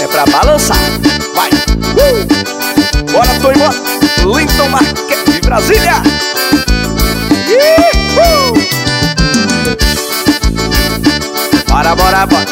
é pra balançar. Vai! Bora, tô embora! Linton Marquete de Brasília! Bora, bora, bora!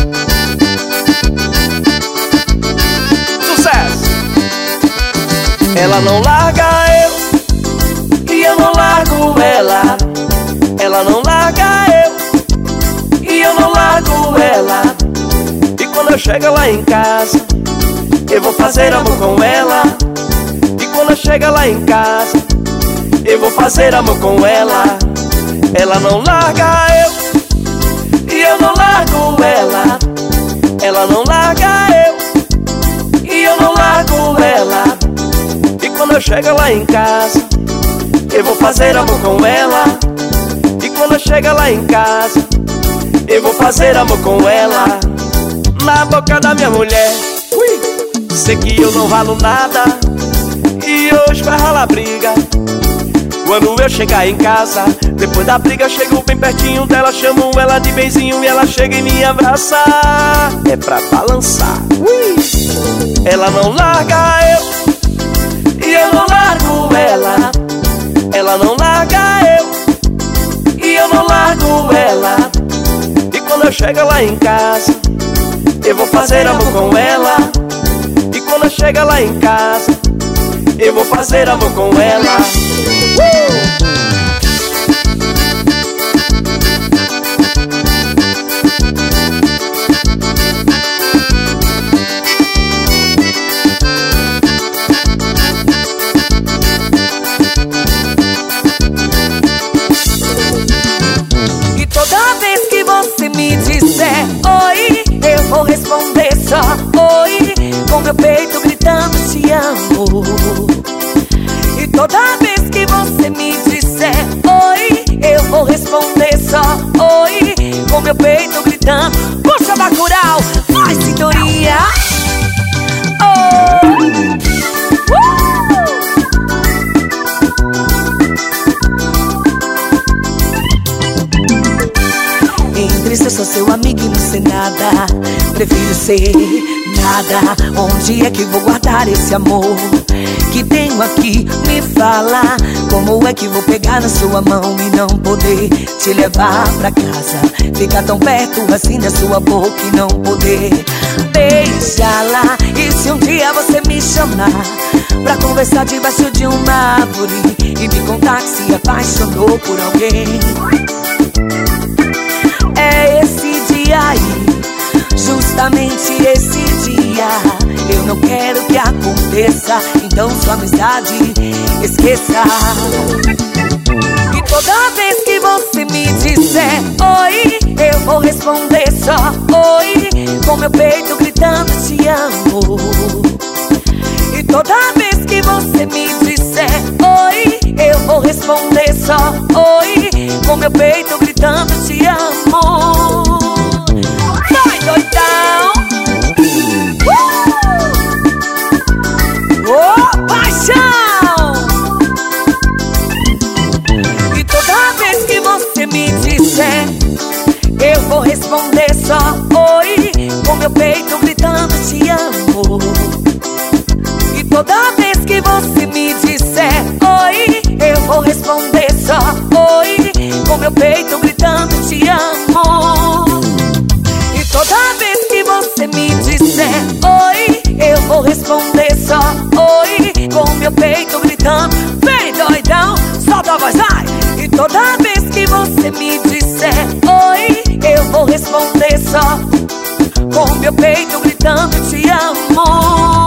Sucesso! Ela não larga eu e eu não largo ela. Ela não larga eu e eu não largo ela. E quando eu chego lá em casa, eu vou fazer amor com ela. E quando eu chego lá em casa, eu vou fazer amor com ela. Ela não larga eu e eu não largo ela. Ela não larga eu e eu não largo ela. E quando eu chego lá em casa, eu vou fazer amor com ela. E quando eu chego lá em casa, eu vou fazer amor com ela. Na boca da minha mulher, sei que eu não valo nada e hoje vai rolar briga. Quando eu chegar em casa, depois da briga eu chego bem pertinho dela, chamo ela de benzinho e ela chega e me abraça. É pra balançar. Ela não larga eu e eu não largo ela. Ela não larga eu e eu não largo ela. E quando eu chego lá em casa, eu vou fazer amor com ela. E quando eu chego lá em casa, eu vou fazer amor com ela. E toda vez que você me disser oi, eu vou responder só oi, com meu peito gritando te amo. E toda vez que você me disser oi, eu vou responder só oi, com meu peito gritando. Puxa Bacurau, faz sintonia. Entre se eu sou seu amigo e não ser nada, prefiro ser nada. Onde é que vou guardar esse amor que tenho aqui? Me fala, como é que vou pegar na sua mão e não poder te levar pra casa? Ficar tão perto assim da sua boca e não poder beijá-la. E se um dia você me chamar pra conversar debaixo de uma árvore e me contar que se apaixonou por alguém, é esse dia aí, justamente esse dia. Eu não quero que aconteça, então sua amizade esqueça. E toda vez que você me disser oi, eu vou responder só oi, com meu peito gritando te amo. E toda vez que você me disser oi, eu vou responder só oi, com meu peito gritando te amo. Vai, doidão! Oh, paixão! E toda vez que você me disser, eu vou responder só oi, com meu peito gritando te amo. E toda vez que você me disser oi, eu vou responder só oi, com meu peito gritando te amo. E toda vez que você me disser oi, eu vou responder só oi, com meu peito gritando. Vem, doidão, solta a voz, vai! E toda vez que você me disser oi, eu vou responder só, com meu peito gritando te amo.